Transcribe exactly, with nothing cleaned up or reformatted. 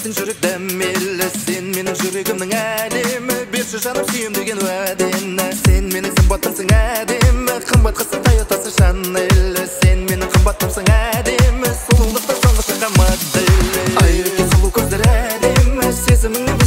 Сен жүрек дәмелі, сен менің жүрегімнің әлемі. Берші жаным сүйем деген уәдені. Сен менің сымбаттымсың әдемі, қымбат қыздың Тойотасы Шанелі. Сен менің қымбаттымсың әдемі, сұлулықтың соңғы шыққан моделі. Ай өткен сұлу көздер әдемі, сезіміңнен